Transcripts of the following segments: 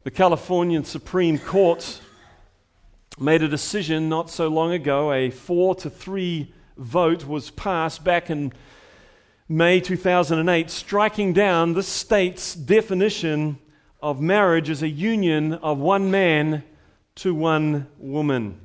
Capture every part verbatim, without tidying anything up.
The Californian Supreme Court made a decision not so long ago. A four to three vote was passed back in May two thousand eight, striking down the state's definition of marriage as a union of one man to one woman.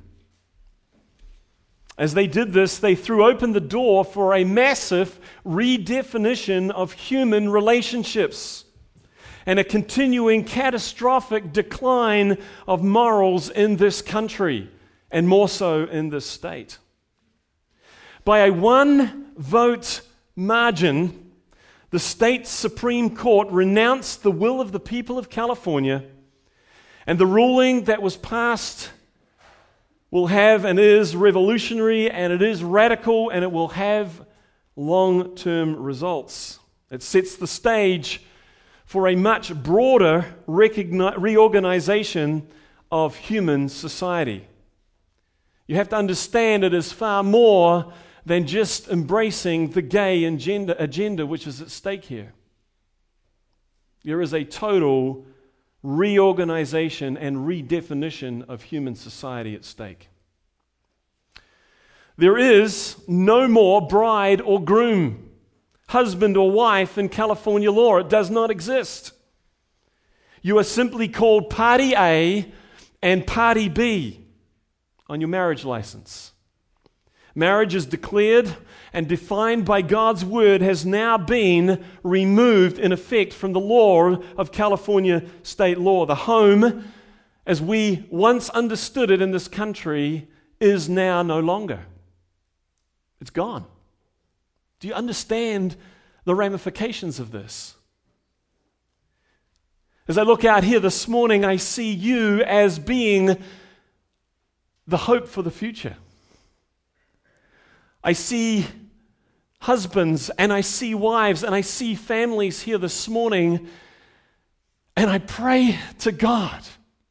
As they did this, they threw open the door for a massive redefinition of human relationships and a continuing catastrophic decline of morals in this country, and more so in this state. By a one-vote margin, the state's Supreme Court renounced the will of the people of California, and the ruling that was passed will have and is revolutionary, and it is radical, and it will have long-term results. It sets the stage for a much broader recogni- reorganization of human society. You have to understand it is far more than just embracing the gay agenda, agenda which is at stake here. There is a total reorganization and redefinition of human society at stake. There is no more bride or groom, husband or wife in California law. It does not exist. You are simply called Party A and Party B on your marriage license. Marriage is declared and defined by God's word, has now been removed in effect from the law of California state law. The home, as we once understood it in this country, is now no longer. It's gone. Do you understand the ramifications of this? As I look out here this morning, I see you as being the hope for the future. I see husbands and I see wives and I see families here this morning, and I pray to God.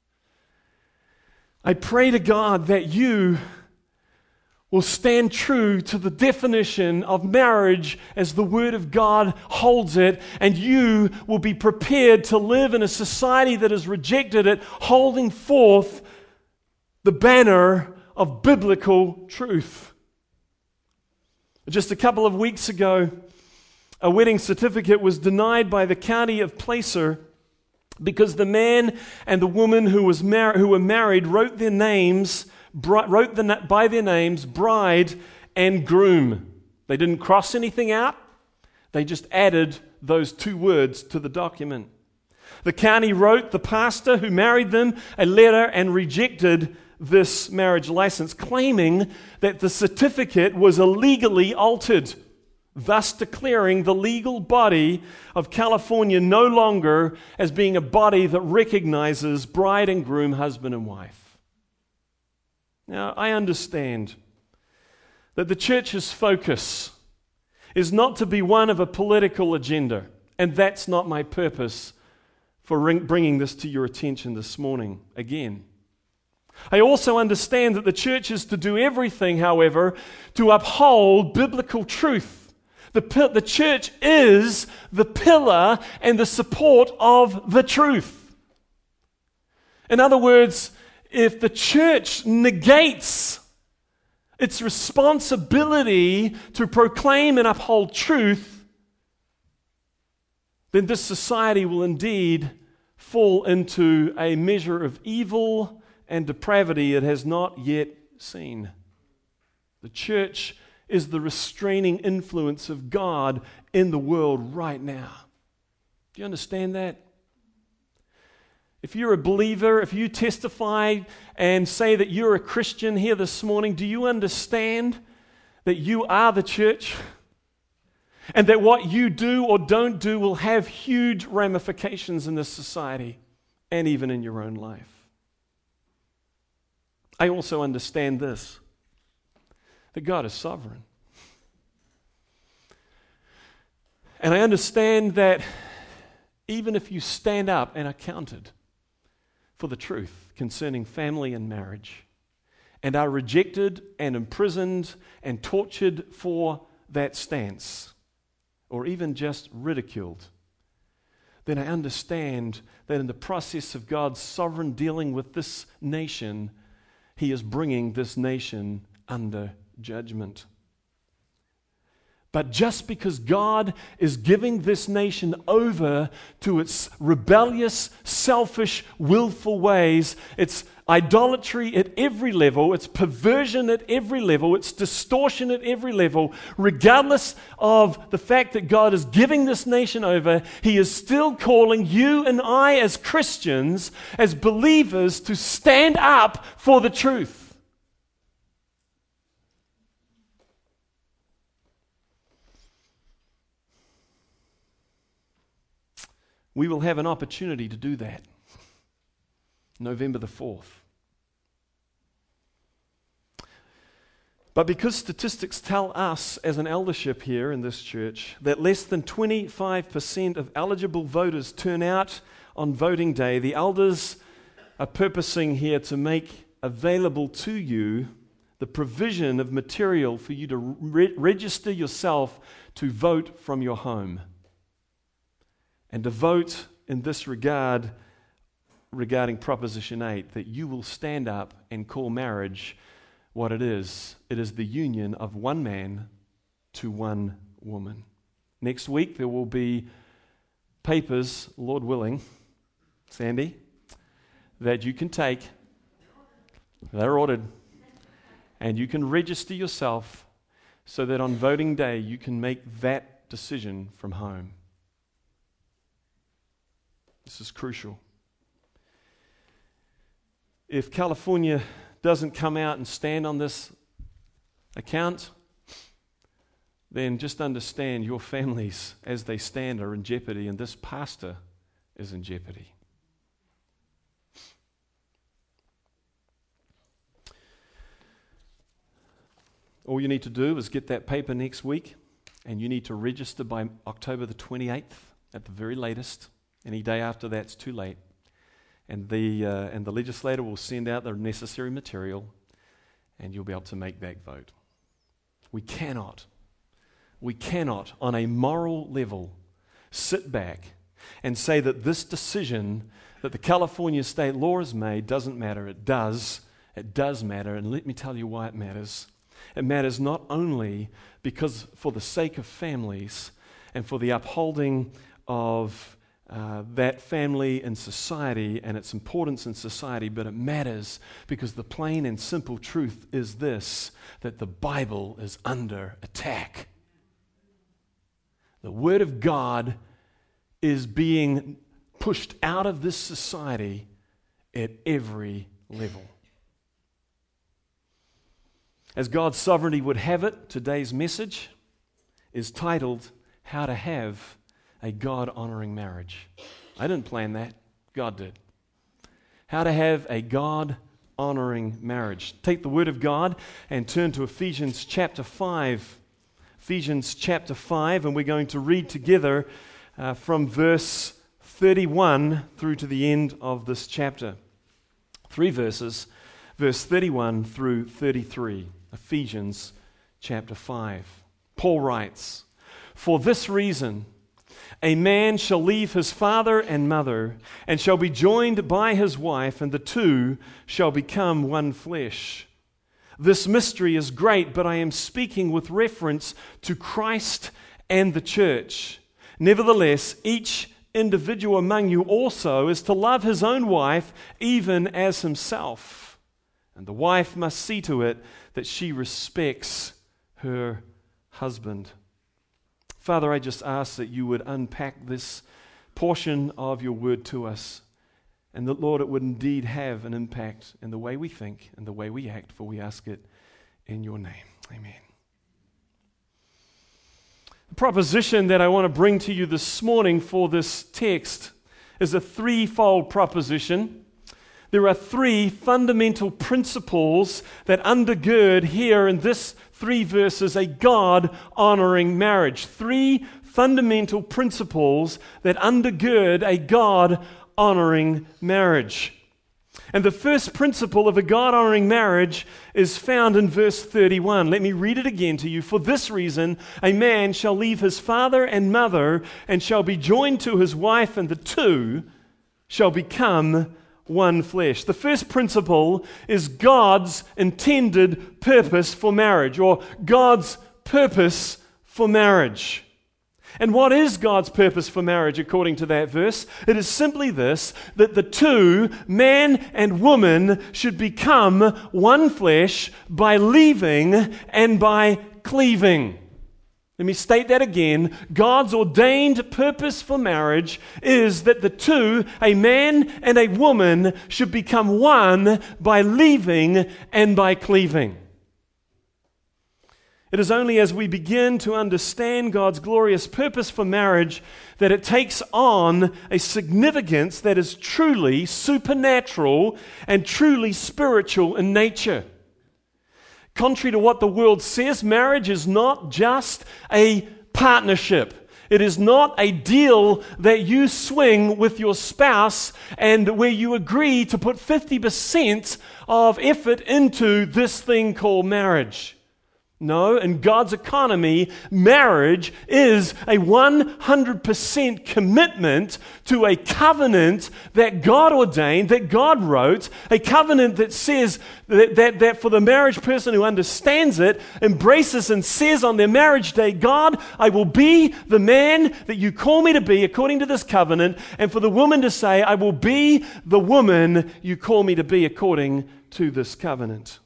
I pray to God that you will stand true to the definition of marriage as the Word of God holds it, and you will be prepared to live in a society that has rejected it, holding forth the banner of biblical truth. Just a couple of weeks ago, a wedding certificate was denied by the county of Placer because the man and the woman who was mar- who were married wrote their names wrote the, by their names bride and groom. They didn't cross anything out. They just added those two words to the document. The county wrote the pastor who married them a letter and rejected this marriage license, claiming that the certificate was illegally altered, thus declaring the legal body of California no longer as being a body that recognizes bride and groom, husband and wife. Now, I understand that the church's focus is not to be one of a political agenda, and that's not my purpose for ring- bringing this to your attention this morning again. I also understand that the church is to do everything, however, to uphold biblical truth. The, pi- the church is the pillar and the support of the truth. In other words, if the church negates its responsibility to proclaim and uphold truth, then this society will indeed fall into a measure of evil and depravity it has not yet seen. The church is the restraining influence of God in the world right now. Do you understand that? If you're a believer, if you testify and say that you're a Christian here this morning, do you understand that you are the church? And that what you do or don't do will have huge ramifications in this society and even in your own life. I also understand this, that God is sovereign. And I understand that even if you stand up and are counted for the truth concerning family and marriage, and are rejected and imprisoned and tortured for that stance, or even just ridiculed, then I understand that in the process of God's sovereign dealing with this nation, He is bringing this nation under judgment. But just because God is giving this nation over to its rebellious, selfish, willful ways, its idolatry at every level, its perversion at every level, its distortion at every level, regardless of the fact that God is giving this nation over, He is still calling you and I as Christians, as believers, to stand up for the truth. We will have an opportunity to do that. November the fourth. But because statistics tell us as an eldership here in this church that less than twenty-five percent of eligible voters turn out on voting day, the elders are purposing here to make available to you the provision of material for you to re- register yourself to vote from your home. And to vote in this regard, regarding Proposition eight, that you will stand up and call marriage what it is. It is the union of one man to one woman. Next week there will be papers, Lord willing, Sandy, that you can take. They're ordered. And you can register yourself so that on voting day you can make that decision from home. This is crucial. If California doesn't come out and stand on this account, then just understand your families, as they stand, are in jeopardy, and this pastor is in jeopardy. All you need to do is get that paper next week, and you need to register by October the twenty-eighth at the very latest. Any day after that's too late. And the uh, and the legislator will send out the necessary material, and you'll be able to make that vote. We cannot, we cannot, on a moral level, sit back and say that this decision that the California state law has made doesn't matter. It does. It does matter, and let me tell you why it matters. It matters not only because for the sake of families and for the upholding of Uh, that family in society and its importance in society, but it matters because the plain and simple truth is this, that the Bible is under attack. The Word of God is being pushed out of this society at every level. As God's sovereignty would have it, today's message is titled, How to Have a God-honoring marriage. I didn't plan that. God did. How to have a God-honoring marriage. Take the Word of God and turn to Ephesians chapter five. Ephesians chapter five, and we're going to read together uh, from verse thirty-one through to the end of this chapter. Three verses, verse thirty-one through thirty-three. Ephesians chapter five. Paul writes, "For this reason, a man shall leave his father and mother, and shall be joined by his wife, and the two shall become one flesh. This mystery is great, but I am speaking with reference to Christ and the church. Nevertheless, each individual among you also is to love his own wife, even as himself. And the wife must see to it that she respects her husband." Father, I just ask that you would unpack this portion of your word to us, and that, Lord, it would indeed have an impact in the way we think and the way we act, for we ask it in your name. Amen. The proposition that I want to bring to you this morning for this text is a threefold proposition. There are three fundamental principles that undergird here in this three verses a God-honoring marriage. Three fundamental principles that undergird a God-honoring marriage. And the first principle of a God-honoring marriage is found in verse thirty-one. Let me read it again to you. For this reason, a man shall leave his father and mother and shall be joined to his wife, and the two shall become one flesh. The first principle is God's intended purpose for marriage, or God's purpose for marriage. And what is God's purpose for marriage according to that verse? It is simply this, that the two, man and woman, should become one flesh by leaving and by cleaving. Let me state that again. God's ordained purpose for marriage is that the two, a man and a woman, should become one by leaving and by cleaving. It is only as we begin to understand God's glorious purpose for marriage that it takes on a significance that is truly supernatural and truly spiritual in nature. Contrary to what the world says, marriage is not just a partnership. It is not a deal that you swing with your spouse and where you agree to put fifty percent of effort into this thing called marriage. No, in God's economy, marriage is a one hundred percent commitment to a covenant that God ordained, that God wrote, a covenant that says that, that, that for the marriage person who understands it, embraces and says on their marriage day, God, I will be the man that you call me to be according to this covenant, and for the woman to say, I will be the woman you call me to be according to this covenant.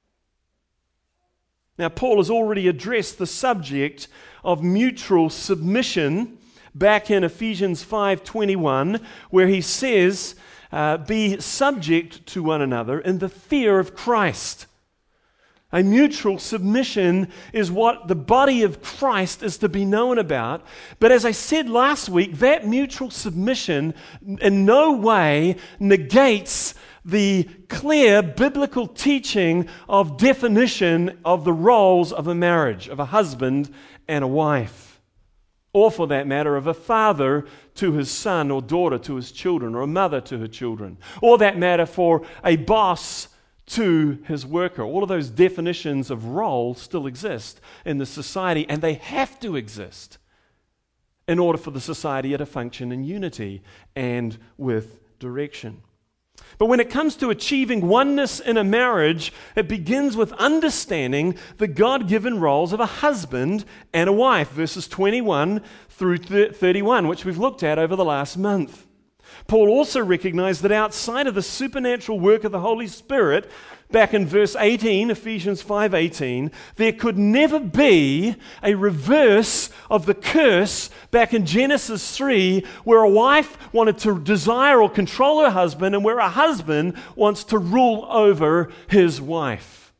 Now, Paul has already addressed the subject of mutual submission back in Ephesians five twenty-one, where he says, uh, be subject to one another in the fear of Christ. A mutual submission is what the body of Christ is to be known about. But as I said last week, that mutual submission in no way negates the clear biblical teaching of definition of the roles of a marriage, of a husband and a wife. Or for that matter, of a father to his son or daughter to his children, or a mother to her children. Or that matter for a boss to his worker. All of those definitions of role still exist in the society, and they have to exist in order for the society to function in unity and with direction. But when it comes to achieving oneness in a marriage, it begins with understanding the God-given roles of a husband and a wife, verses twenty-one through thirty-one, which we've looked at over the last month. Paul also recognized that outside of the supernatural work of the Holy Spirit, back in verse eighteen, Ephesians five eighteen, there could never be a reverse of the curse back in Genesis three, where a wife wanted to desire or control her husband and where a husband wants to rule over his wife.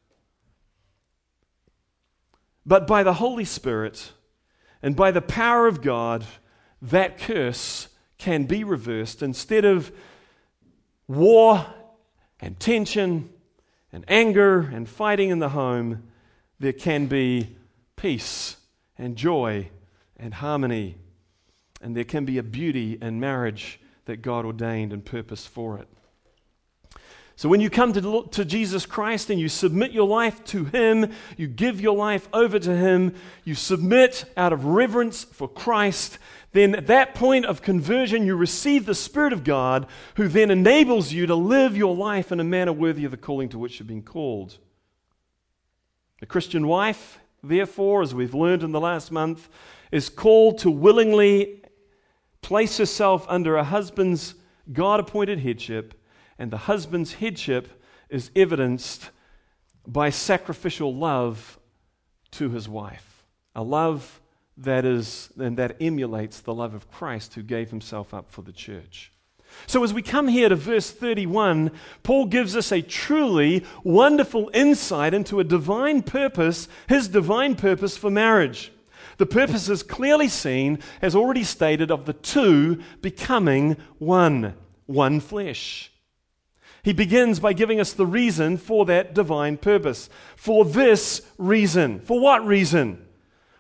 But by the Holy Spirit and by the power of God, that curse can be reversed. Instead of war and tension and anger and fighting in the home, there can be peace and joy and harmony, and there can be a beauty in marriage that God ordained and purposed for it. So when you come to, to Jesus Christ and you submit your life to Him, you give your life over to Him, you submit out of reverence for Christ, then at that point of conversion you receive the Spirit of God, who then enables you to live your life in a manner worthy of the calling to which you've been called. The Christian wife, therefore, as we've learned in the last month, is called to willingly place herself under a husband's God-appointed headship, and the husband's headship is evidenced by sacrificial love to his wife, a love that is and that emulates the love of Christ, who gave himself up for the church. So as we come here to verse thirty-one, Paul gives us a truly wonderful insight into a divine purpose, his divine purpose for marriage. The purpose is clearly seen, as already stated, of the two becoming one, one flesh. He begins by giving us the reason for that divine purpose. For this reason. For what reason?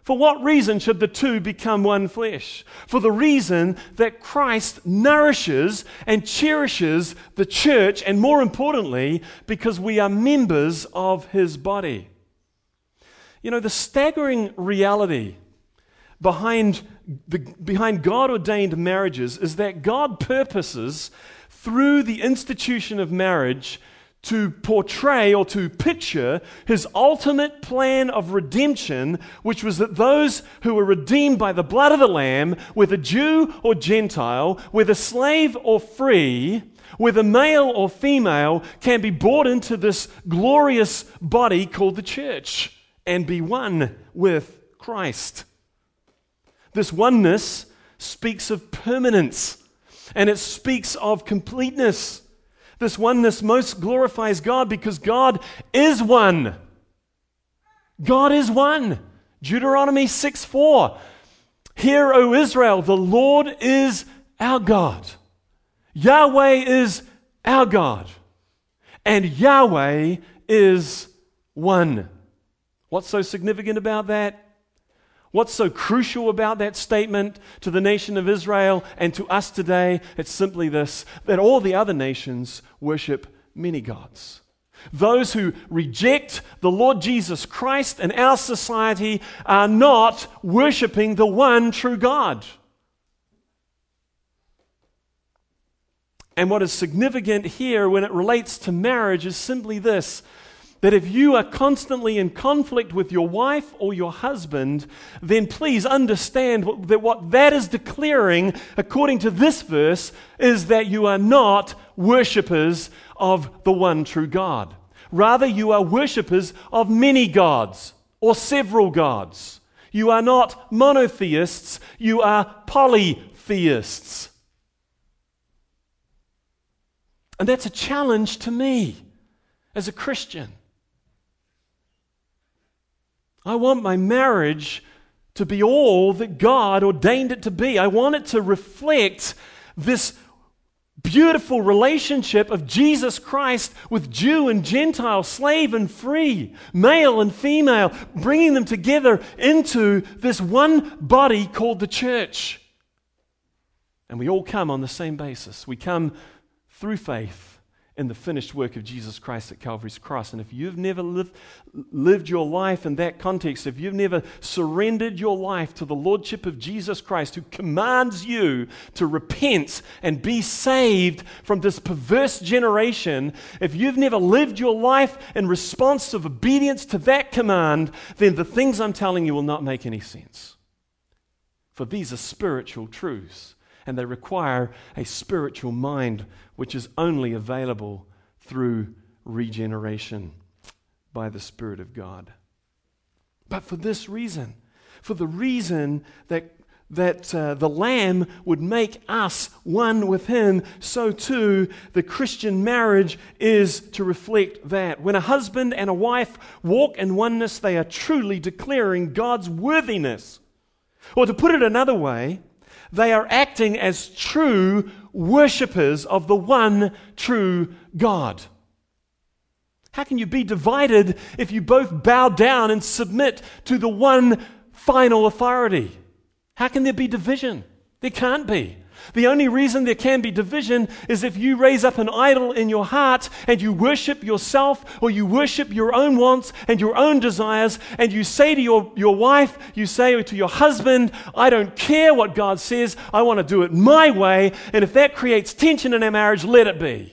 For what reason should the two become one flesh? For the reason that Christ nourishes and cherishes the church, and more importantly, because we are members of his body. You know, the staggering reality behind, the, behind God-ordained marriages is that God purposes through the institution of marriage to portray or to picture his ultimate plan of redemption, which was that those who were redeemed by the blood of the Lamb, whether Jew or Gentile, whether slave or free, whether male or female, can be brought into this glorious body called the church and be one with Christ. This oneness speaks of permanence, and it speaks of completeness. This oneness most glorifies God because God is one. God is one. Deuteronomy six four. Hear, O Israel, the Lord is our God. Yahweh is our God. And Yahweh is one. What's so significant about that? What's so crucial about that statement to the nation of Israel and to us today? It's simply this, that all the other nations worship many gods. Those who reject the Lord Jesus Christ in our society are not worshiping the one true God. And what is significant here when it relates to marriage is simply this, that if you are constantly in conflict with your wife or your husband, then please understand what, that what that is declaring, according to this verse, is that you are not worshippers of the one true God. Rather, you are worshippers of many gods or several gods. You are not monotheists, you are polytheists. And that's a challenge to me as a Christian. I want my marriage to be all that God ordained it to be. I want it to reflect this beautiful relationship of Jesus Christ with Jew and Gentile, slave and free, male and female, bringing them together into this one body called the church. And we all come on the same basis. We come through faith in the finished work of Jesus Christ at Calvary's cross. And if you've never lived, lived your life in that context, if you've never surrendered your life to the Lordship of Jesus Christ, who commands you to repent and be saved from this perverse generation, if you've never lived your life in response of obedience to that command, then the things I'm telling you will not make any sense. For these are spiritual truths, and they require a spiritual mind, which is only available through regeneration by the Spirit of God. But for this reason, for the reason that, that uh, the Lamb would make us one with Him, so too the Christian marriage is to reflect that. When a husband and a wife walk in oneness, they are truly declaring God's worthiness. Or to put it another way, they are acting as true worshippers of the one true God. How can you be divided if you both bow down and submit to the one final authority? How can there be division? There can't be. The only reason there can be division is if you raise up an idol in your heart and you worship yourself, or you worship your own wants and your own desires, and you say to your, your wife, you say to your husband, I don't care what God says, I want to do it my way, and if that creates tension in our marriage, let it be.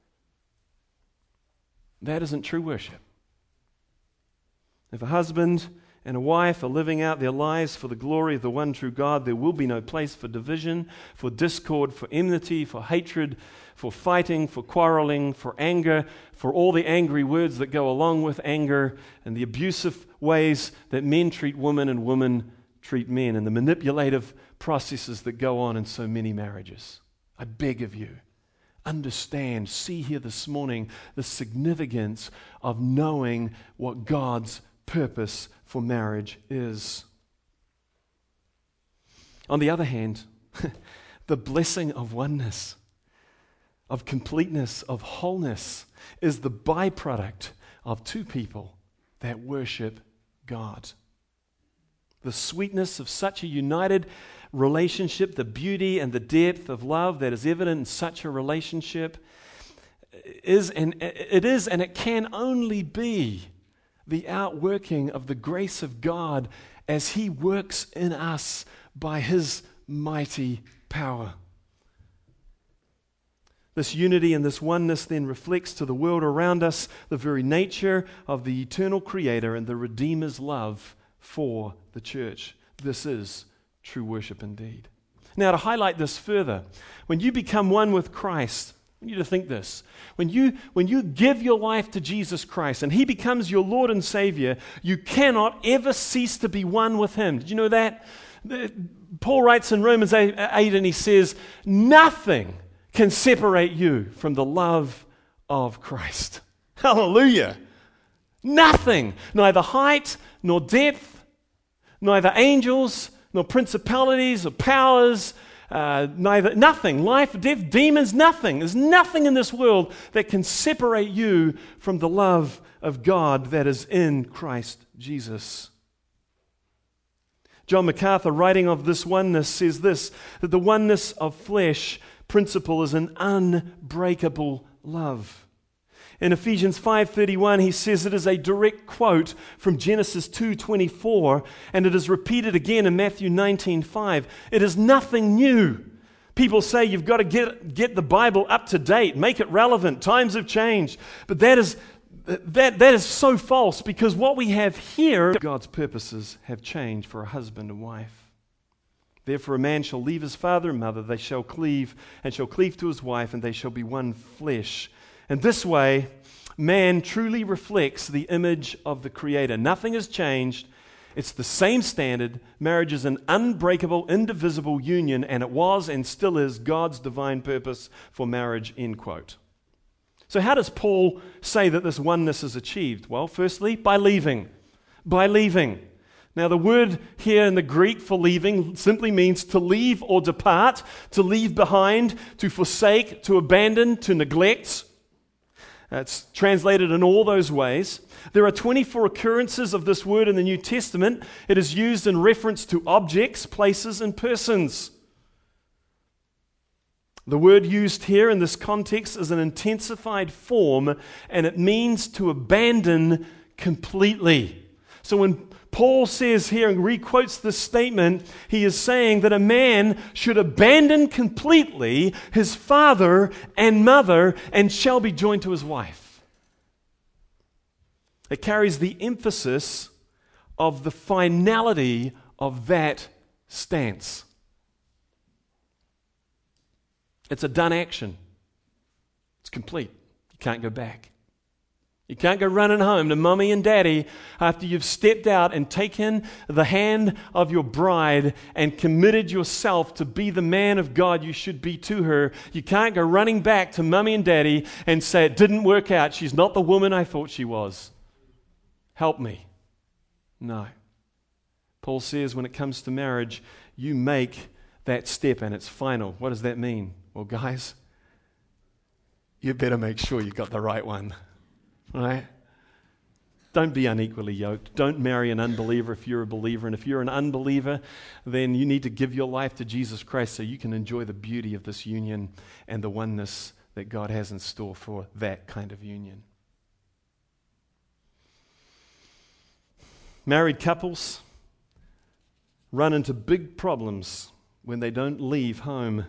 That isn't true worship. If a husband and a wife are living out their lives for the glory of the one true God, there will be no place for division, for discord, for enmity, for hatred, for fighting, for quarreling, for anger, for all the angry words that go along with anger, and the abusive ways that men treat women and women treat men, and the manipulative processes that go on in so many marriages. I beg of you, understand, see here this morning the significance of knowing what God's purpose for marriage is. On the other hand, the blessing of oneness, of completeness, of wholeness is the byproduct of two people that worship God. The sweetness of such a united relationship, the beauty and the depth of love that is evident in such a relationship is and it is and it can only be the outworking of the grace of God as He works in us by His mighty power. This unity and this oneness then reflects to the world around us the very nature of the eternal Creator and the Redeemer's love for the church. This is true worship indeed. Now, to highlight this further, when you become one with Christ, I want you to think this. When you, when you give your life to Jesus Christ and He becomes your Lord and Savior, you cannot ever cease to be one with Him. Did you know that? Paul writes in Romans eight and he says, nothing can separate you from the love of Christ. Hallelujah. Nothing, neither height nor depth, neither angels nor principalities or powers, uh, neither nothing, life, death, demons, nothing. There's nothing in this world that can separate you from the love of God that is in Christ Jesus. John MacArthur, writing of this oneness, says this, that the oneness of flesh principle is an unbreakable love. In Ephesians five thirty-one, he says it is a direct quote from Genesis two twenty-four, and it is repeated again in Matthew nineteen five. It is nothing new. People say you've got to get, get the Bible up to date, make it relevant. Times have changed. But that is, that, that is so false, because what we have here, God's purposes have changed for a husband and wife. Therefore a man shall leave his father and mother, they shall cleave, and shall cleave to his wife, and they shall be one flesh. And this way, man truly reflects the image of the Creator. Nothing has changed. It's the same standard. Marriage is an unbreakable, indivisible union, and it was and still is God's divine purpose for marriage, end quote. So how does Paul say that this oneness is achieved? Well, firstly, by leaving. By leaving. Now, the word here in the Greek for leaving simply means to leave or depart, to leave behind, to forsake, to abandon, to neglect. It's translated in all those ways. There are twenty-four occurrences of this word in the New Testament. It is used in reference to objects, places, and persons. The word used here in this context is an intensified form, and it means to abandon completely. So when Paul says here and requotes this statement, he is saying that a man should abandon completely his father and mother and shall be joined to his wife. It carries the emphasis of the finality of that stance. It's a done action. It's complete. You can't go back. You can't go running home to mommy and daddy after you've stepped out and taken the hand of your bride and committed yourself to be the man of God you should be to her. You can't go running back to mommy and daddy and say, it didn't work out. She's not the woman I thought she was. Help me. No. Paul says when it comes to marriage, you make that step and it's final. What does that mean? Well, guys, you better make sure you got the right one. Right? Don't be unequally yoked. Don't marry an unbeliever if you're a believer. And if you're an unbeliever, then you need to give your life to Jesus Christ so you can enjoy the beauty of this union and the oneness that God has in store for that kind of union. Married couples run into big problems when they don't leave home.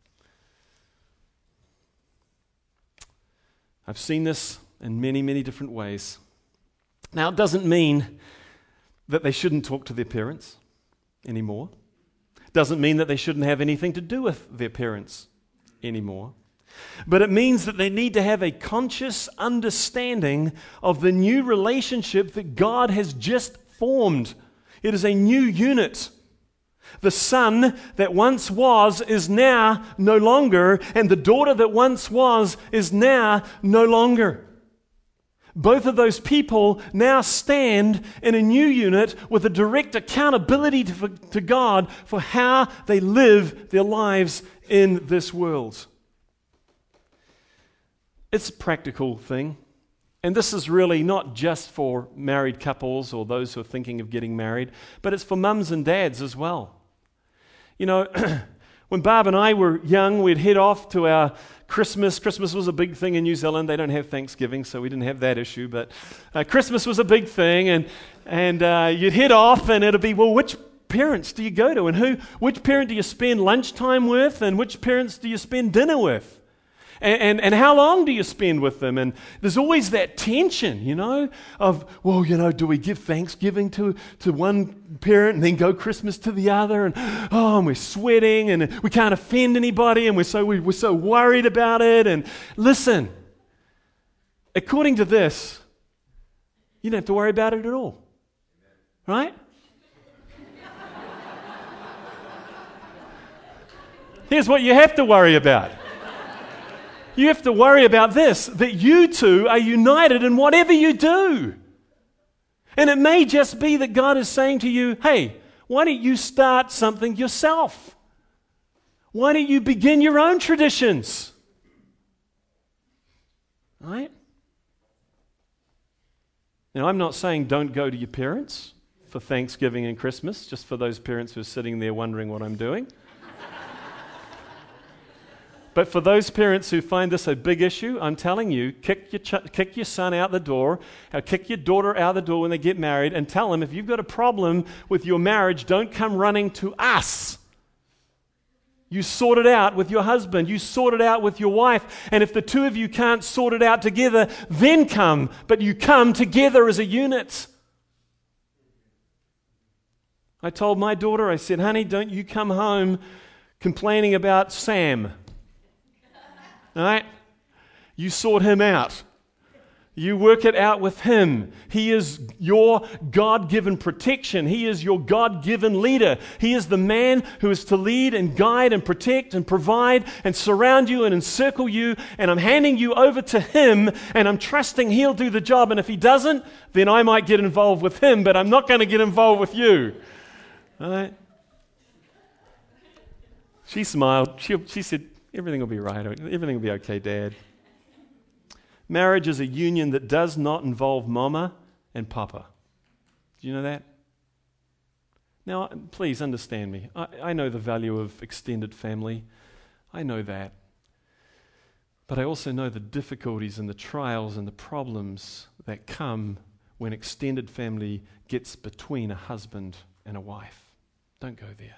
I've seen this in many, many different ways. Now, it doesn't mean that they shouldn't talk to their parents anymore. It doesn't mean that they shouldn't have anything to do with their parents anymore. But it means that they need to have a conscious understanding of the new relationship that God has just formed. It is a new unit. The son that once was is now no longer, and the daughter that once was is now no longer. Both of those people now stand in a new unit with a direct accountability to, to God for how they live their lives in this world. It's a practical thing. And this is really not just for married couples or those who are thinking of getting married, but it's for mums and dads as well. You know, when Barb and I were young, we'd head off to our Christmas. Christmas was a big thing in New Zealand. They don't have Thanksgiving, so we didn't have that issue. But uh, Christmas was a big thing, and and uh, you'd head off, and it'd be, well, which parents do you go to, and who? Which parent do you spend lunchtime with, and which parents do you spend dinner with? And, and and how long do you spend with them? And there's always that tension, you know, of, well, you know, do we give Thanksgiving to, to one parent and then go Christmas to the other? And, oh, and we're sweating and we can't offend anybody and we're so, we, we're so worried about it. And listen, according to this, you don't have to worry about it at all, right? Here's what you have to worry about. You have to worry about this, that you two are united in whatever you do. And it may just be that God is saying to you, hey, why don't you start something yourself? Why don't you begin your own traditions? Right? Now, I'm not saying don't go to your parents for Thanksgiving and Christmas, just for those parents who are sitting there wondering what I'm doing. But for those parents who find this a big issue, I'm telling you, kick your ch- kick your son out the door, or kick your daughter out the door when they get married, and tell them, if you've got a problem with your marriage, don't come running to us. You sort it out with your husband. You sort it out with your wife. And if the two of you can't sort it out together, then come. But you come together as a unit. I told my daughter, I said, honey, don't you come home complaining about Sam. All right? You sort him out. You work it out with him. He is your God-given protection. He is your God-given leader. He is the man who is to lead and guide and protect and provide and surround you and encircle you. And I'm handing you over to him, and I'm trusting he'll do the job. And if he doesn't, then I might get involved with him, but I'm not going to get involved with you. All right? She smiled. She, she said, everything will be right. Everything will be okay, Dad. Marriage is a union that does not involve mama and papa. Do you know that? Now, please understand me. I, I know the value of extended family. I know that. But I also know the difficulties and the trials and the problems that come when extended family gets between a husband and a wife. Don't go there.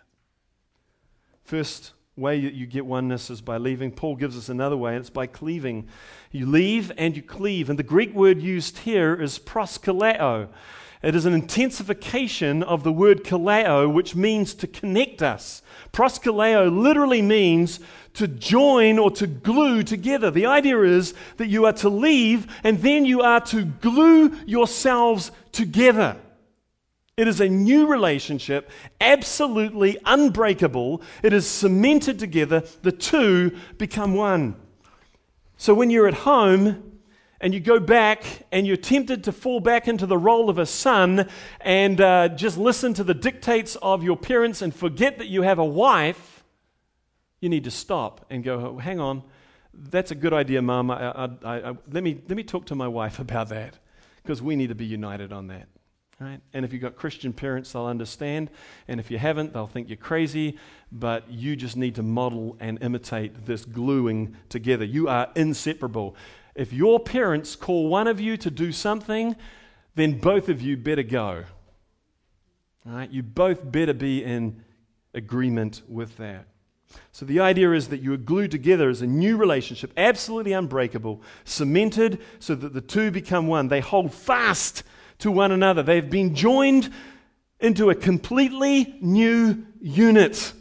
First way that you get oneness is by leaving. Paul gives us another way, and it's by cleaving. You leave and you cleave. And the Greek word used here is proskaleo. It is an intensification of the word kaleo, which means to connect us. Proskaleo literally means to join or to glue together. The idea is that you are to leave and then you are to glue yourselves together. It is a new relationship, absolutely unbreakable. It is cemented together. The two become one. So when you're at home and you go back and you're tempted to fall back into the role of a son and uh, just listen to the dictates of your parents and forget that you have a wife, you need to stop and go, oh, hang on, that's a good idea, Mum. I, I, I, let me, let me talk to my wife about that, because we need to be united on that. Right? And if you've got Christian parents, they'll understand. And if you haven't, they'll think you're crazy. But you just need to model and imitate this gluing together. You are inseparable. If your parents call one of you to do something, then both of you better go. All right? You both better be in agreement with that. So the idea is that you are glued together as a new relationship, absolutely unbreakable, cemented so that the two become one. They hold fast to one another. They've been joined into a completely new unit.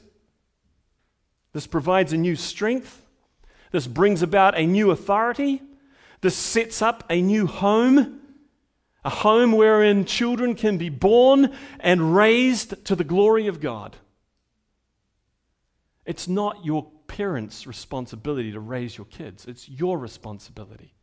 This provides a new strength. This brings about a new authority. This sets up a new home, a home wherein children can be born and raised to the glory of God. It's not your parents' responsibility to raise your kids. It's your responsibility.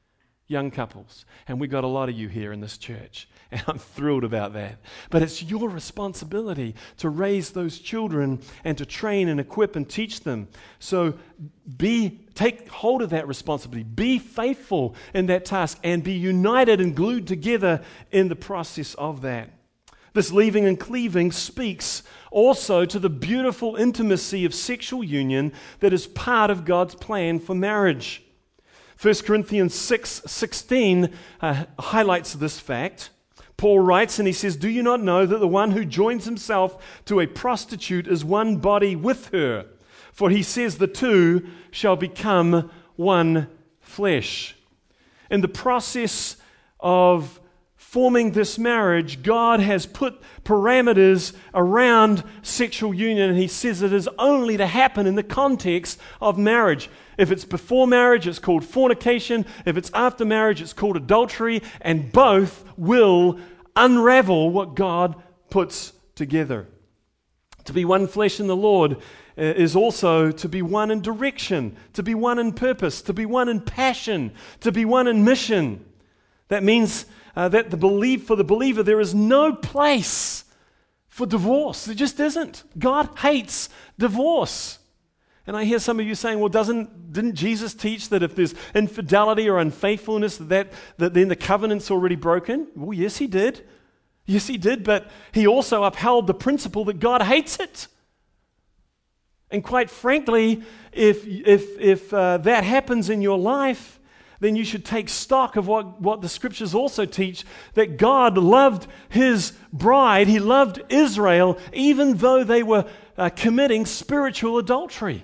young couples. And we've got a lot of you here in this church. And I'm thrilled about that. But it's your responsibility to raise those children and to train and equip and teach them. So be take hold of that responsibility. Be faithful in that task and be united and glued together in the process of that. This leaving and cleaving speaks also to the beautiful intimacy of sexual union that is part of God's plan for marriage. First Corinthians six sixteen uh, highlights this fact. Paul writes and he says, "Do you not know that the one who joins himself to a prostitute is one body with her? For he says the two shall become one flesh." In the process of forming this marriage, God has put parameters around sexual union, and he says it is only to happen in the context of marriage. If it's before marriage, it's called fornication. If it's after marriage, it's called adultery, and both will unravel what God puts together. To be one flesh in the Lord is also to be one in direction, to be one in purpose, to be one in passion, to be one in mission. That means uh, that the belief for the believer, there is no place for divorce. There just isn't. God hates divorce. And I hear some of you saying, well, doesn't didn't Jesus teach that if there's infidelity or unfaithfulness, that, that then the covenant's already broken? Well, yes, he did. Yes, he did, but he also upheld the principle that God hates it. And quite frankly, if, if, if uh, that happens in your life, then you should take stock of what, what the scriptures also teach, that God loved his bride, he loved Israel, even though they were uh, committing spiritual adultery.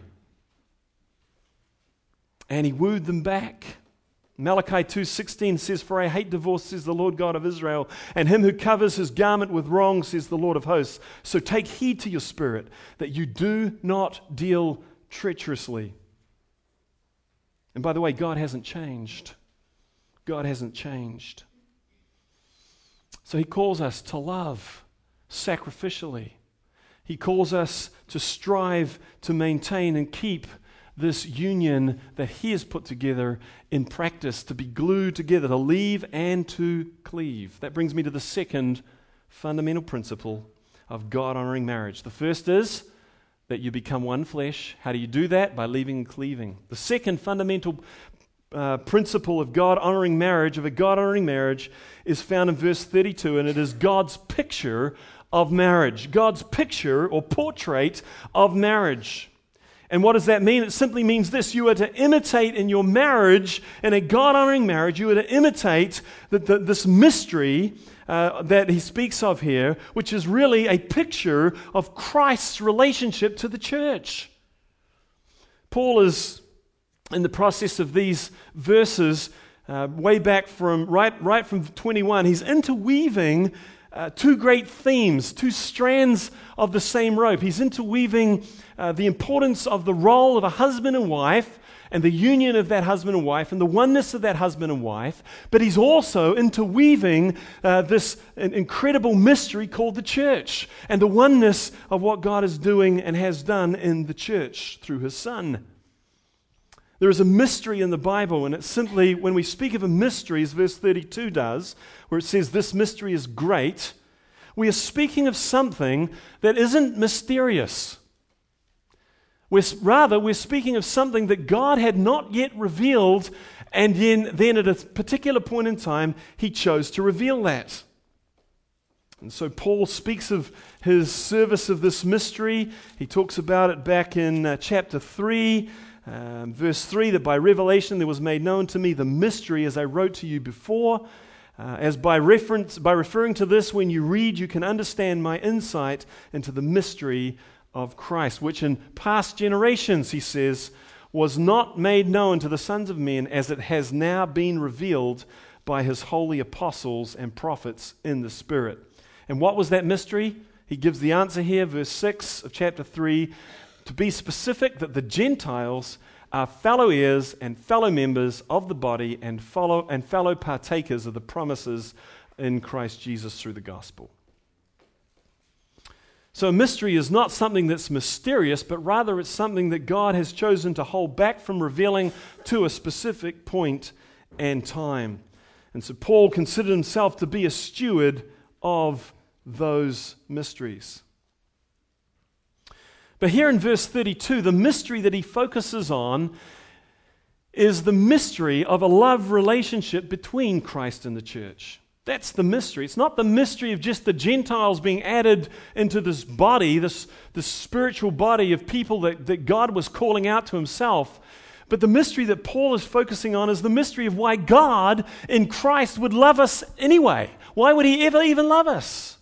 And he wooed them back. Malachi two sixteen says, "For I hate divorce, says the Lord God of Israel, and him who covers his garment with wrong, says the Lord of hosts. So take heed to your spirit, that you do not deal treacherously." And by the way, God hasn't changed. God hasn't changed. So he calls us to love sacrificially. He calls us to strive to maintain and keep this union that he has put together in practice, to be glued together, to leave and to cleave. That brings me to the second fundamental principle of God-honoring marriage. The first is that you become one flesh. How do you do that? By leaving and cleaving. The second fundamental uh, principle of God-honoring marriage, of a God-honoring marriage, is found in verse thirty-two, and it is God's picture of marriage. God's picture or portrait of marriage. And what does that mean? It simply means this: you are to imitate in your marriage, in a God-honoring marriage, you are to imitate the, the, this mystery uh, that he speaks of here, which is really a picture of Christ's relationship to the church. Paul is in the process of these verses, uh, way back from, right, right from twenty-one, he's interweaving Uh, two great themes, two strands of the same rope. He's interweaving uh, the importance of the role of a husband and wife and the union of that husband and wife and the oneness of that husband and wife, but he's also interweaving uh, this incredible mystery called the church and the oneness of what God is doing and has done in the church through his Son. There is a mystery in the Bible, and it's simply, when we speak of a mystery, as verse thirty-two does, where it says this mystery is great, we are speaking of something that isn't mysterious. We're, rather, we're speaking of something that God had not yet revealed, and then, then at a particular point in time, he chose to reveal that. And so Paul speaks of his service of this mystery. He talks about it back in uh, chapter three, Um, verse three, that by revelation there was made known to me the mystery as I wrote to you before. Uh, as by reference, by referring to this, when you read, you can understand my insight into the mystery of Christ, which in past generations, he says, was not made known to the sons of men, as it has now been revealed by his holy apostles and prophets in the Spirit. And what was that mystery? He gives the answer here, verse six of chapter three. To be specific, that the Gentiles are fellow heirs and fellow members of the body and follow and fellow partakers of the promises in Christ Jesus through the gospel. So a mystery is not something that's mysterious, but rather it's something that God has chosen to hold back from revealing to a specific point and time. And so Paul considered himself to be a steward of those mysteries. But here in verse thirty-two, the mystery that he focuses on is the mystery of a love relationship between Christ and the church. That's the mystery. It's not the mystery of just the Gentiles being added into this body, this, this spiritual body of people that, that God was calling out to himself. But the mystery that Paul is focusing on is the mystery of why God in Christ would love us anyway. Why would he ever even love us?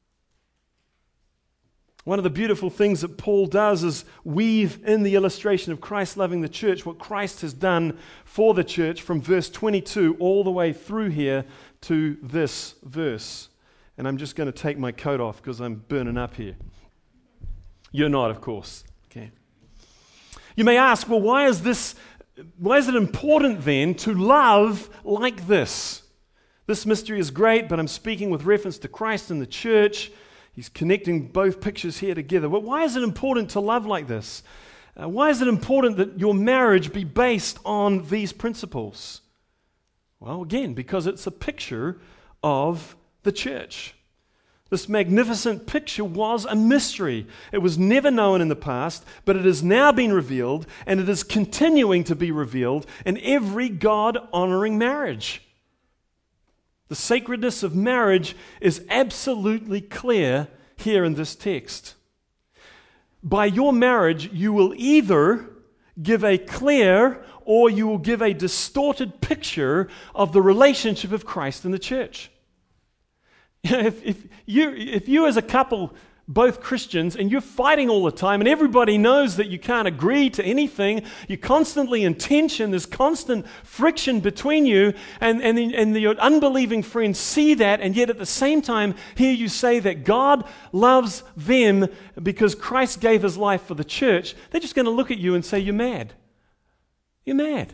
One of the beautiful things that Paul does is weave in the illustration of Christ loving the church, what Christ has done for the church from verse twenty-two all the way through here to this verse. And I'm just going to take my coat off because I'm burning up here. You're not, of course. Okay. You may ask, well, why is this, why is it important then to love like this? This mystery is great, but I'm speaking with reference to Christ and the church. He's connecting both pictures here together. But why is it important to love like this? Uh, why is it important that your marriage be based on these principles? Well, again, because it's a picture of the church. This magnificent picture was a mystery. It was never known in the past, but it has now been revealed, and it is continuing to be revealed in every God-honoring marriage. The sacredness of marriage is absolutely clear here in this text. By your marriage, you will either give a clear or you will give a distorted picture of the relationship of Christ and the church. If, if, you, if you as a couple, both Christians, and you're fighting all the time, and everybody knows that you can't agree to anything, you're constantly in tension, there's constant friction between you, and, and, the, and your unbelieving friends see that, and yet at the same time hear you say that God loves them because Christ gave his life for the church, they're just going to look at you and say, you're mad. You're mad.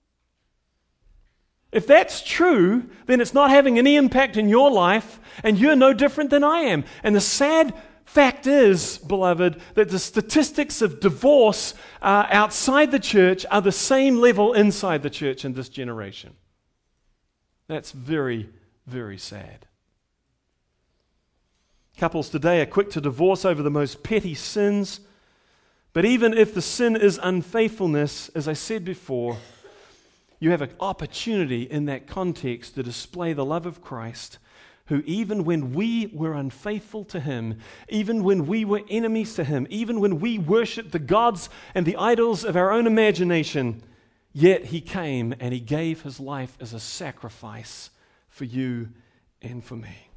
If that's true, then it's not having any impact in your life, and you're no different than I am. And the sad fact is, beloved, that the statistics of divorce uh, outside the church are the same level inside the church in this generation. That's very, very sad. Couples today are quick to divorce over the most petty sins, but even if the sin is unfaithfulness, as I said before, you have an opportunity in that context to display the love of Christ, who even when we were unfaithful to him, even when we were enemies to him, even when we worshiped the gods and the idols of our own imagination, yet he came and he gave his life as a sacrifice for you and for me.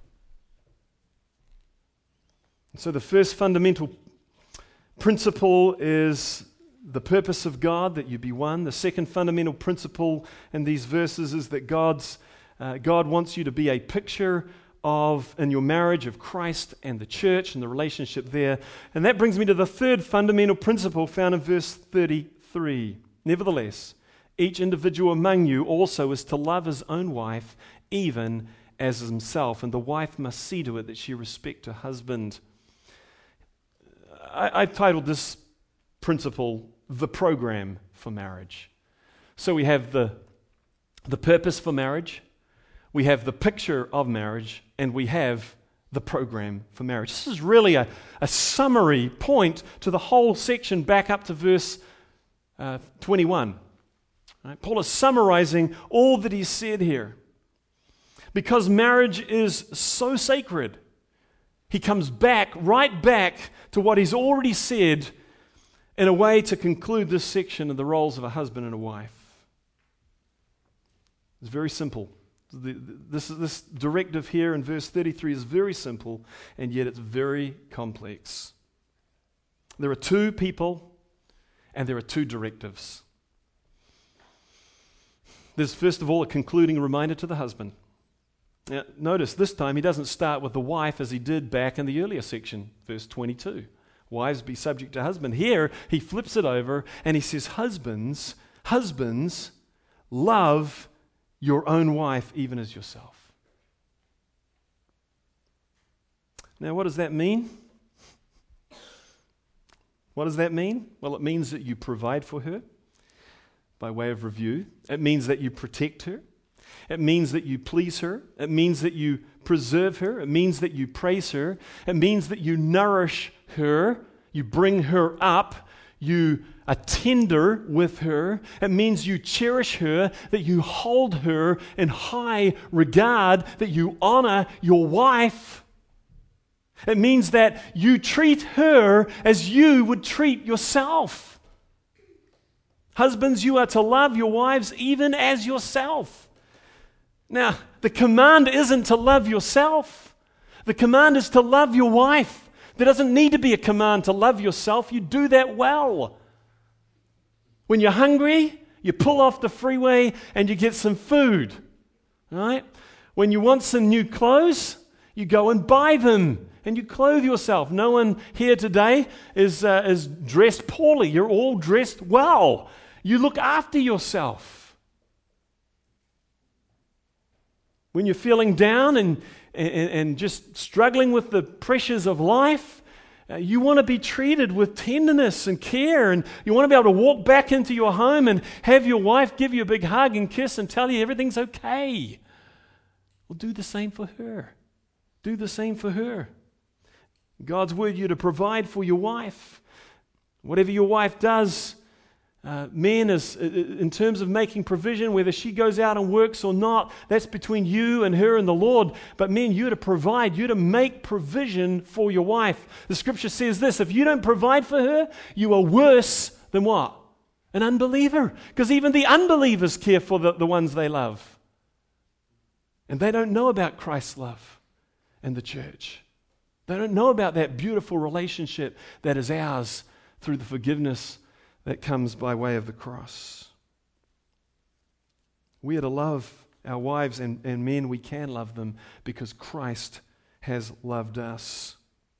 So the first fundamental principle is the purpose of God, that you be one. The second fundamental principle in these verses is that God's uh, God wants you to be a picture of, in your marriage, of Christ and the church and the relationship there. And that brings me to the third fundamental principle found in verse thirty-three. Nevertheless, each individual among you also is to love his own wife, even as himself, and the wife must see to it that she respect her husband. I, I've titled this principle, the program for marriage. So we have the, the purpose for marriage, we have the picture of marriage, and we have the program for marriage. This is really a, a summary point to the whole section back up to verse uh, twenty-one. Right? Paul is summarizing all that he's said here. Because marriage is so sacred, he comes back, right back to what he's already said in a way to conclude this section of the roles of a husband and a wife. It's very simple. The, this, this directive here in verse thirty-three is very simple, and yet it's very complex. There are two people, and there are two directives. There's first of all a concluding reminder to the husband. Now, notice this time he doesn't start with the wife as he did back in the earlier section, verse twenty-two. Wives, be subject to husband. Here, he flips it over and he says, husbands, husbands, love your own wife even as yourself. Now, what does that mean? What does that mean? Well, it means that you provide for her by way of review. It means that you protect her. It means that you please her. It means that you preserve her. It means that you praise her. It means that you nourish her. You bring her up. You are tender with her. It means you cherish her, that you hold her in high regard, that you honor your wife. It means that you treat her as you would treat yourself. Husbands, you are to love your wives even as yourself. Now, the command isn't to love yourself. The command is to love your wife. There doesn't need to be a command to love yourself. You do that well. When you're hungry, you pull off the freeway and you get some food. Right? When you want some new clothes, you go and buy them and you clothe yourself. No one here today is, uh, is dressed poorly. You're all dressed well. You look after yourself. When you're feeling down and, and, and just struggling with the pressures of life, uh, you want to be treated with tenderness and care, and you want to be able to walk back into your home and have your wife give you a big hug and kiss and tell you everything's okay. Well, do the same for her. Do the same for her. God's word you to provide for your wife. Whatever your wife does, Uh, men, is, in terms of making provision, whether she goes out and works or not, that's between you and her and the Lord. But men, you're to provide, you're to make provision for your wife. The scripture says this: if you don't provide for her, you are worse than what? An unbeliever. Because even the unbelievers care for the, the ones they love. And they don't know about Christ's love and the church. They don't know about that beautiful relationship that is ours through the forgiveness that comes by way of the cross. We are to love our wives, and, and men, we can love them because Christ has loved us.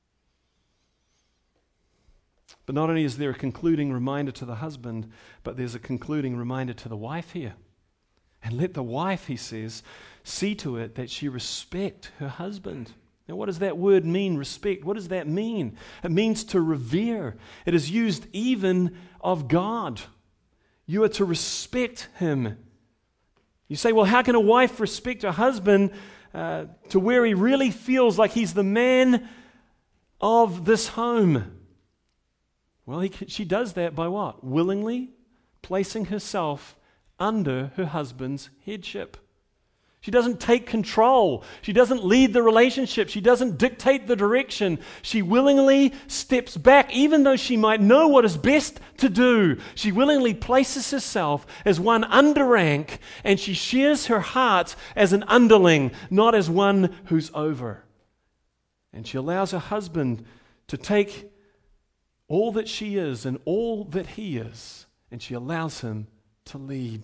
But not only is there a concluding reminder to the husband, but there's a concluding reminder to the wife here. And let the wife, he says, see to it that she respect her husband. Now, what does that word mean, respect? What does that mean? It means to revere. It is used even of God. You are to respect him. You say, well, how can a wife respect her husband uh, to where he really feels like he's the man of this home? Well, he, she does that by what? Willingly placing herself under her husband's headship. She doesn't take control. She doesn't lead the relationship. She doesn't dictate the direction. She willingly steps back, even though she might know what is best to do. She willingly places herself as one under rank, and she shares her heart as an underling, not as one who's over. And she allows her husband to take all that she is and all that he is, and she allows him to lead.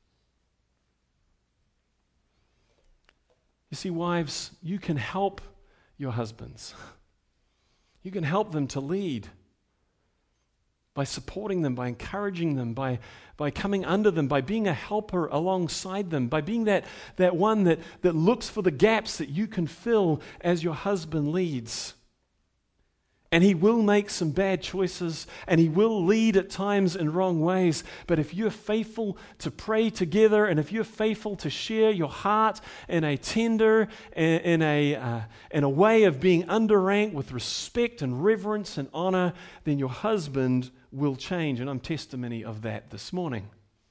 You see, wives, you can help your husbands. You can help them to lead by supporting them, by encouraging them, by, by coming under them, by being a helper alongside them, by being that, that one that, that looks for the gaps that you can fill as your husband leads. And he will make some bad choices, and he will lead at times in wrong ways. But if you're faithful to pray together, and if you're faithful to share your heart in a tender, in a, uh, in a way of being underranked with respect and reverence and honor, then your husband will change. And I'm testimony of that this morning.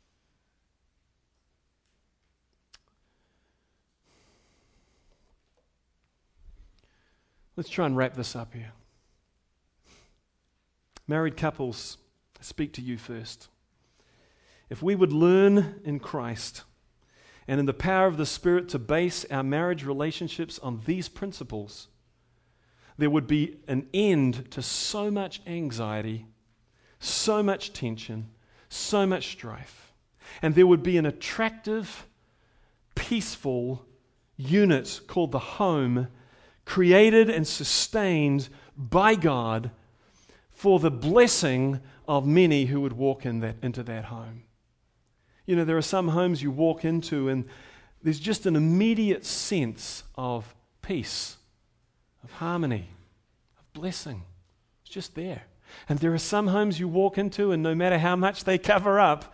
Let's try and wrap this up here. Married couples, I speak to you first. If we would learn in Christ and in the power of the Spirit to base our marriage relationships on these principles, there would be an end to so much anxiety, so much tension, so much strife. And there would be an attractive, peaceful unit called the home, created and sustained by God for the blessing of many who would walk in that into that home. You know, there are some homes you walk into and there's just an immediate sense of peace, of harmony, of blessing. It's just there. And there are some homes you walk into and no matter how much they cover up,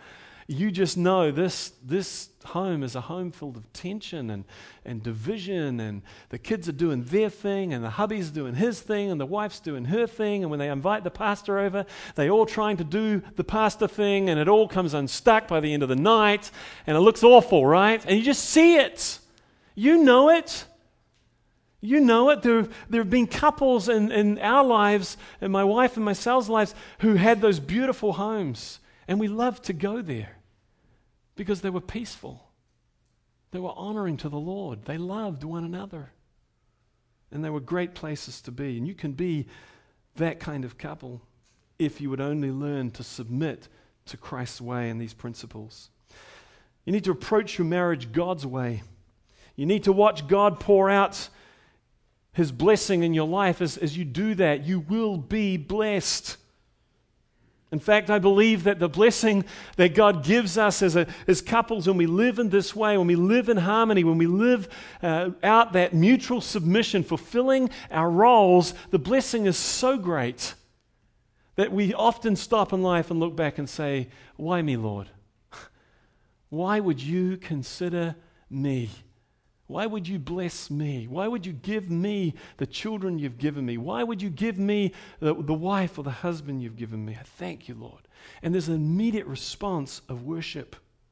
you just know this, this home is a home filled of tension and, and division, and the kids are doing their thing, and the hubby's doing his thing, and the wife's doing her thing, and when they invite the pastor over, they all trying to do the pastor thing, and it all comes unstuck by the end of the night, and it looks awful, right? And you just see it. You know it. You know it. There, there have been couples in, in our lives, in my wife and myself's lives, who had those beautiful homes. And we loved to go there because they were peaceful. They were honoring to the Lord. They loved one another. And they were great places to be. And you can be that kind of couple if you would only learn to submit to Christ's way and these principles. You need to approach your marriage God's way. You need to watch God pour out His blessing in your life. As, as you do that, you will be blessed. In fact, I believe that the blessing that God gives us as, a, as couples, when we live in this way, when we live in harmony, when we live uh, out that mutual submission, fulfilling our roles, the blessing is so great that we often stop in life and look back and say, why me, Lord? Why would you consider me? Why would you bless me? Why would you give me the children you've given me? Why would you give me the, the wife or the husband you've given me? I thank you, Lord. And there's an immediate response of worship.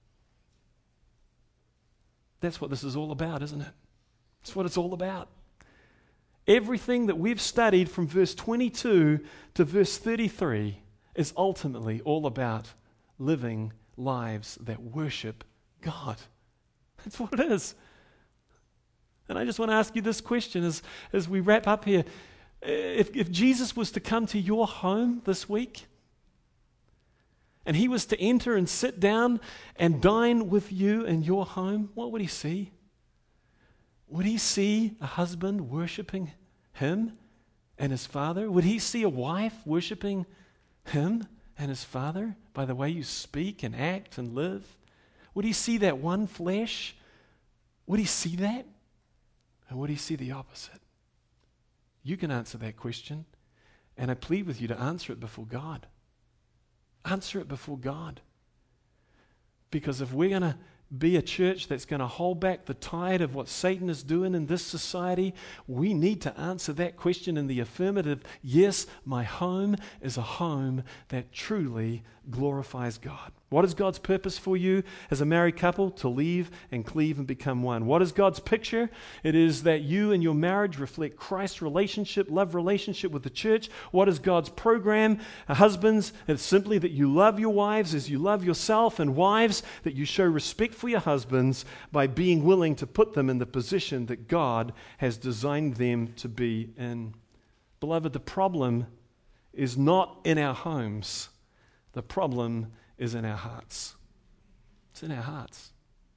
That's what this is all about, isn't it? That's what it's all about. Everything that we've studied from verse twenty-two to verse thirty-three is ultimately all about living lives that worship God. That's what it is. And I just want to ask you this question as, as we wrap up here. If, if Jesus was to come to your home this week, and He was to enter and sit down and dine with you in your home, what would He see? Would He see a husband worshiping Him and His Father? Would He see a wife worshiping Him and His Father by the way you speak and act and live? Would He see that one flesh? Would He see that? And would He see the opposite? You can answer that question, and I plead with you to answer it before God. Answer it before God. Because if we're going to be a church that's going to hold back the tide of what Satan is doing in this society, we need to answer that question in the affirmative. Yes, my home is a home that truly glorifies God. What is God's purpose for you as a married couple? To leave and cleave and become one. What is God's picture? It is that you and your marriage reflect Christ's relationship, love relationship with the church. What is God's program? Uh, husbands, it's simply that you love your wives as you love yourself, and wives, that you show respect for your husbands by being willing to put them in the position that God has designed them to be in. Beloved, the problem is not in our homes. The problem is in our hearts. It's in our hearts.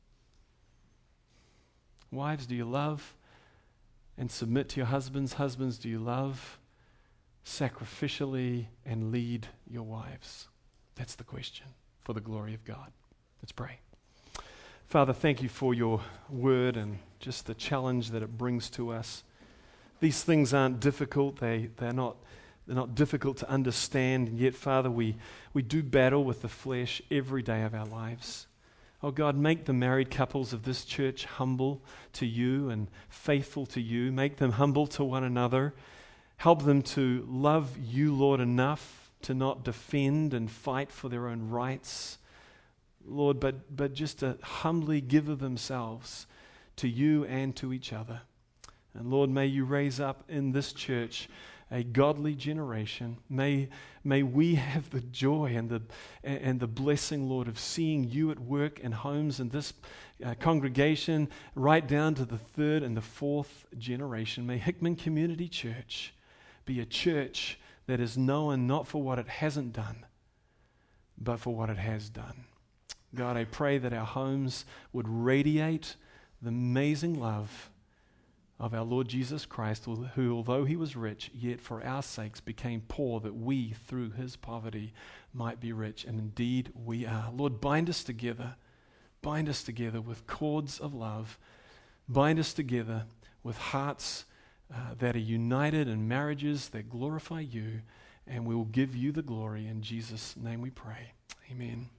Wives, do you love and submit to your husbands? Husbands, do you love sacrificially and lead your wives? That's the question for the glory of God. Let's pray. Father, thank you for your word and just the challenge that it brings to us. These things aren't difficult. They, they're not They're not difficult to understand, and yet, Father, we, we do battle with the flesh every day of our lives. Oh God, make the married couples of this church humble to you and faithful to you. Make them humble to one another. Help them to love you, Lord, enough to not defend and fight for their own rights, Lord, but, but just to humbly give of themselves to you and to each other. And Lord, may you raise up in this church a godly generation. May, may we have the joy and the, and the blessing, Lord, of seeing you at work in homes in this uh, congregation, right down to the third and the fourth generation. May Hickman Community Church be a church that is known not for what it hasn't done, but for what it has done. God, I pray that our homes would radiate the amazing love of our Lord Jesus Christ, who, although He was rich, yet for our sakes became poor, that we, through His poverty, might be rich. And indeed we are. Lord, bind us together. Bind us together with cords of love. Bind us together with hearts uh, that are united and marriages that glorify you. And we will give you the glory. In Jesus' name we pray. Amen.